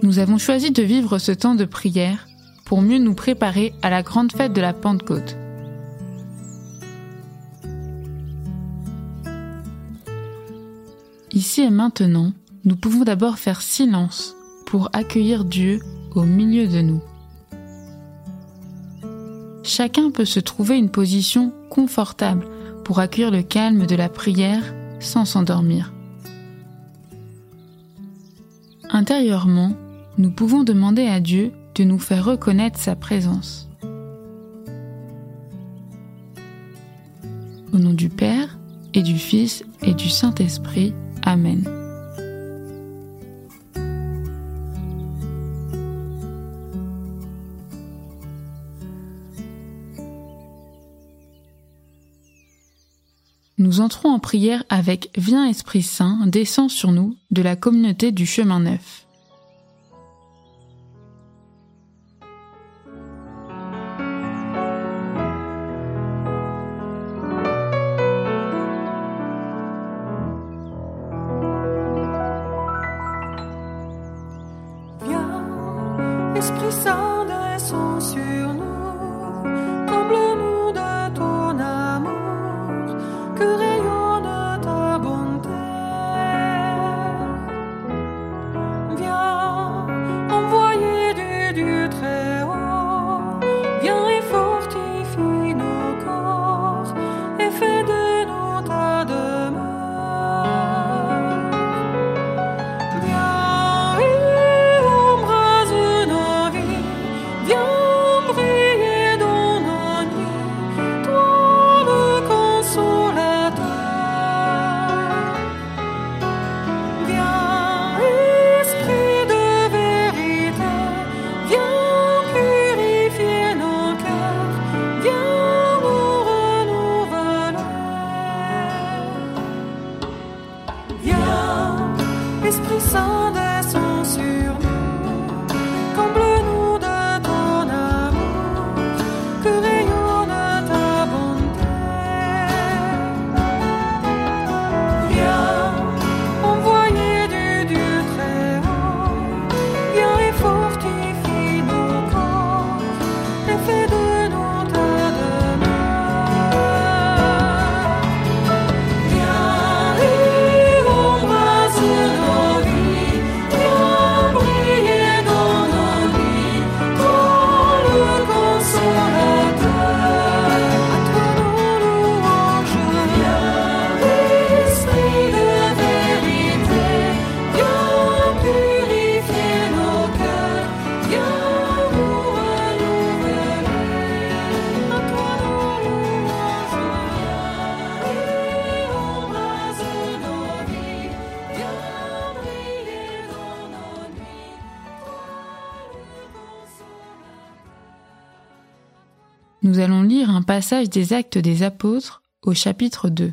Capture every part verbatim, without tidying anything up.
Nous avons choisi de vivre ce temps de prière pour mieux nous préparer à la grande fête de la Pentecôte. Ici et maintenant, nous pouvons d'abord faire silence pour accueillir Dieu au milieu de nous. Chacun peut se trouver une position confortable pour accueillir le calme de la prière sans s'endormir. Intérieurement, nous pouvons demander à Dieu de nous faire reconnaître sa présence. Au nom du Père, et du Fils, et du Saint-Esprit. Amen. Nous entrons en prière avec « Viens Esprit Saint, descends sur nous » de la communauté du Chemin Neuf. Esprit Saint, descends sur nous, comble-nous de ton amour, que rayonne ta bonté. Viens, envoyé du Dieu très haut, viens et fortifie nos corps, et fais de nous ta demeure. Viens et embrase nos vies, viens briller dans nos nuits, toi le consolateur. Viens, Esprit de vérité, viens purifier nos cœurs, viens nous renouveler. Viens, Esprit Saint, descends sur nous, comble-nous de ton amour, que rayonne ta bonté. Viens, envoyé du Dieu très haut, viens et fortifie nos corps, et fais de nous ta demeure. Viens et embrase nos vies, viens briller dans nos nuits, toi le consolateur. À toi nos louanges. Viens, Esprit de vérité, viens purifier nos cœurs, viens nous renouveler. À toi nos louanges. Viens et embrase nos vies, viens briller dans nos nuits, toi le consolateur. Nous allons lire un passage des Actes des Apôtres au chapitre deux.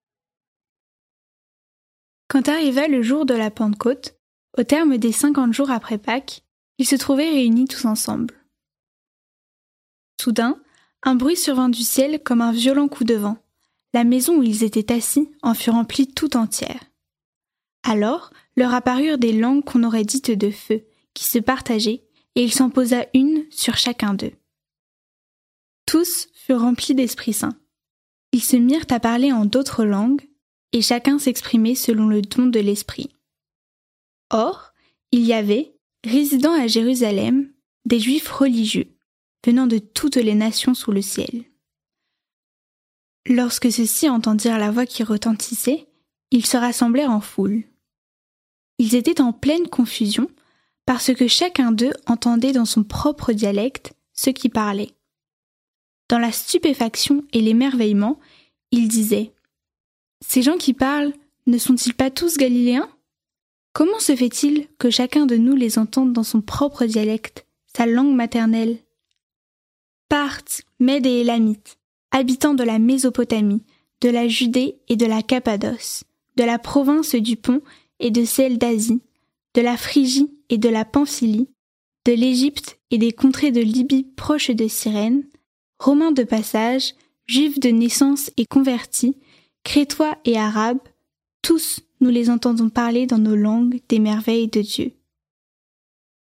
Quand arriva le jour de la Pentecôte, au terme des cinquante jours après Pâques, ils se trouvaient réunis tous ensemble. Soudain, un bruit survint du ciel comme un violent coup de vent. La maison où ils étaient assis en fut remplie tout entière. Alors leur apparurent des langues qu'on aurait dites de feu, qui se partageaient, et il s'en posa une sur chacun d'eux. Tous furent remplis d'Esprit Saint. Ils se mirent à parler en d'autres langues, et chacun s'exprimait selon le don de l'Esprit. Or, il y avait, résidant à Jérusalem, des Juifs religieux, venant de toutes les nations sous le ciel. Lorsque ceux-ci entendirent la voix qui retentissait, ils se rassemblèrent en foule. Ils étaient en pleine confusion, parce que chacun d'eux entendait dans son propre dialecte ceux qui parlaient. Dans la stupéfaction et l'émerveillement, ils disaient « Ces gens qui parlent, ne sont-ils pas tous galiléens ? Comment se fait-il que chacun de nous les entende dans son propre dialecte, sa langue maternelle ? Parthes, Mèdes et Élamites, habitants de la Mésopotamie, de la Judée et de la Cappadoce, de la province du Pont et de celle d'Asie, de la Phrygie et de la Pamphylie, de l'Égypte et des contrées de Libye proches de Cyrène, Romains de passage, Juifs de naissance et convertis, Crétois et Arabes, tous nous les entendons parler dans nos langues des merveilles de Dieu.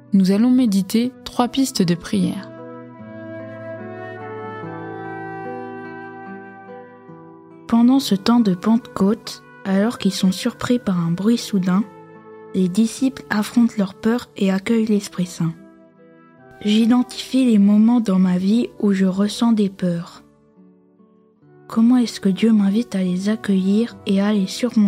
nous allons méditer trois pistes de prière. Pendant ce temps de Pentecôte, alors qu'ils sont surpris par un bruit soudain, les disciples affrontent leur peur et accueillent l'Esprit Saint. J'identifie les moments dans ma vie où je ressens des peurs. Comment est-ce que Dieu m'invite à les accueillir et à les surmonter ?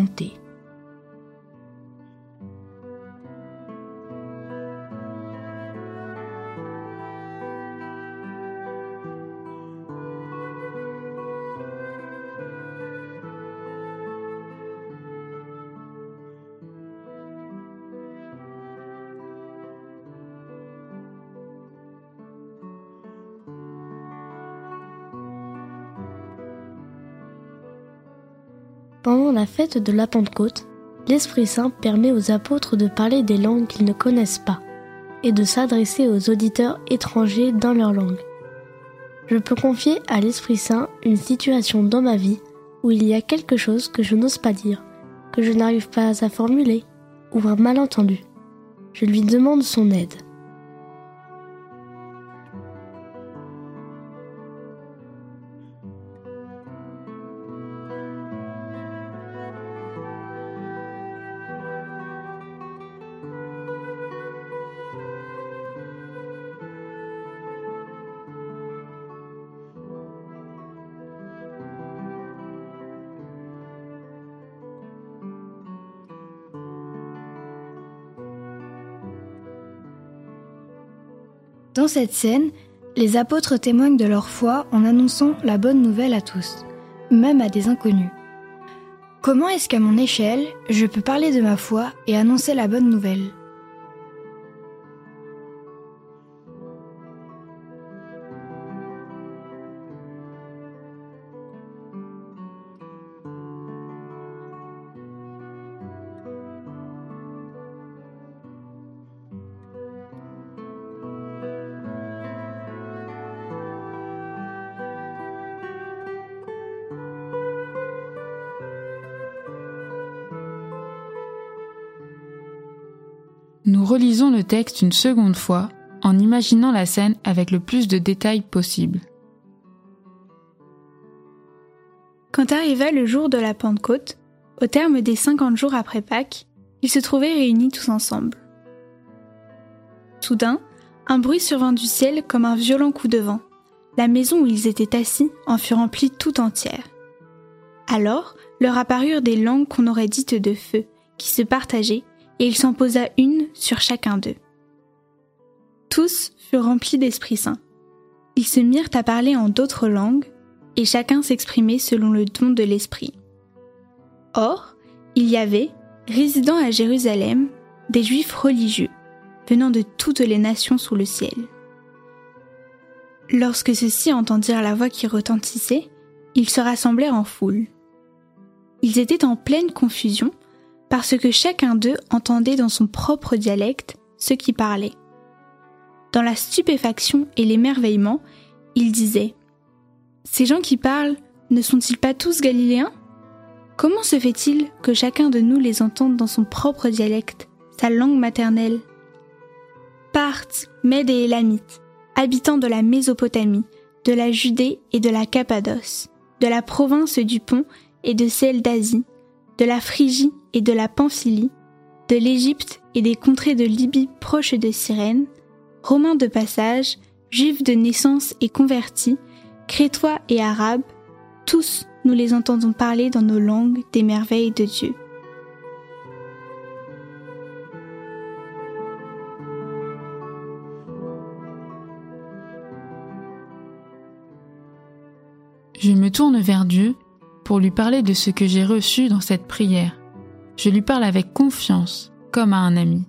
Pendant la fête de la Pentecôte, l'Esprit Saint permet aux apôtres de parler des langues qu'ils ne connaissent pas et de s'adresser aux auditeurs étrangers dans leur langue. Je peux confier à l'Esprit Saint une situation dans ma vie où il y a quelque chose que je n'ose pas dire, que je n'arrive pas à formuler, ou un malentendu. Je lui demande son aide. Dans cette scène, les apôtres témoignent de leur foi en annonçant la bonne nouvelle à tous, même à des inconnus. Comment est-ce qu'à mon échelle, je peux parler de ma foi et annoncer la bonne nouvelle ? Nous relisons le texte une seconde fois en imaginant la scène avec le plus de détails possible. Quand arriva le jour de la Pentecôte, au terme des cinquante jours après Pâques, ils se trouvaient réunis tous ensemble. Soudain, un bruit survint du ciel comme un violent coup de vent. La maison où ils étaient assis en fut remplie tout entière. Alors leur apparurent des langues qu'on aurait dites de feu, qui se partageaient, et il s'en posa une sur chacun d'eux. Tous furent remplis d'Esprit Saint. Ils se mirent à parler en d'autres langues, et chacun s'exprimait selon le don de l'Esprit. Or, il y avait, résidant à Jérusalem, des Juifs religieux, venant de toutes les nations sous le ciel. Lorsque ceux-ci entendirent la voix qui retentissait, ils se rassemblèrent en foule. Ils étaient en pleine confusion, parce que chacun d'eux entendait dans son propre dialecte ceux qui parlaient. Dans la stupéfaction et l'émerveillement, ils disaient « Ces gens qui parlent, ne sont-ils pas tous galiléens ? Comment se fait-il que chacun de nous les entende dans son propre dialecte, sa langue maternelle ? Parthes, Mèdes et Élamites, habitants de la Mésopotamie, de la Judée et de la Cappadoce, de la province du Pont et de celle d'Asie, de la Phrygie et de la Pamphylie, de l'Égypte et des contrées de Libye proches de Cyrène, Romains de passage, Juifs de naissance et convertis, Crétois et Arabes, tous nous les entendons parler dans nos langues des merveilles de Dieu. Je me tourne vers Dieu pour lui parler de ce que j'ai reçu dans cette prière. Je lui parle avec confiance, comme à un ami.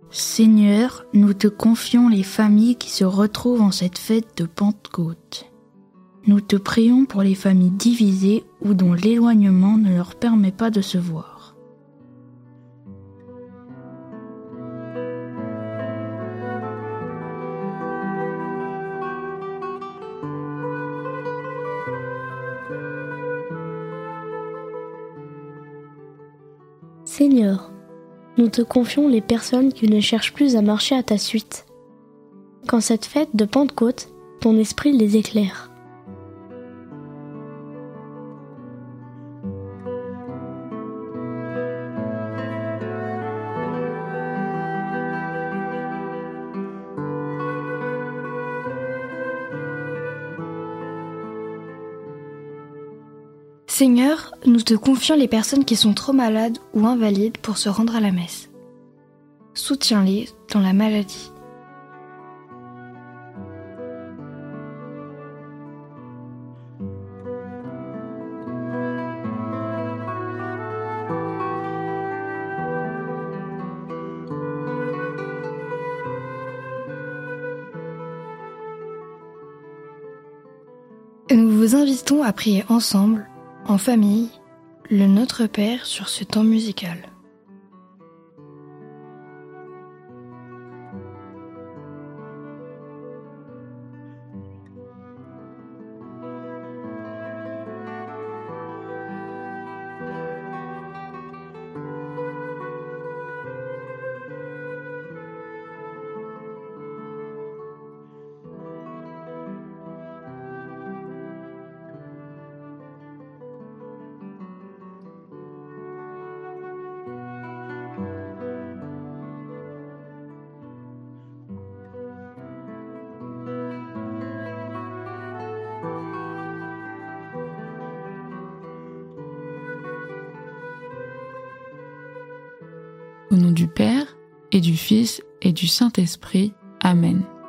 Seigneur, nous te confions les familles qui se retrouvent en cette fête de Pentecôte. Nous te prions pour les familles divisées ou dont l'éloignement ne leur permet pas de se voir. Seigneur, nous te confions les personnes qui ne cherchent plus à marcher à ta suite. Qu'en cette fête de Pentecôte, ton esprit les éclaire. Seigneur, nous te confions les personnes qui sont trop malades ou invalides pour se rendre à la messe. Soutiens-les dans la maladie. Nous vous invitons à prier ensemble, en famille, le Notre Père sur ce temps musical. Au nom du Père, et du Fils, et du Saint-Esprit. Amen.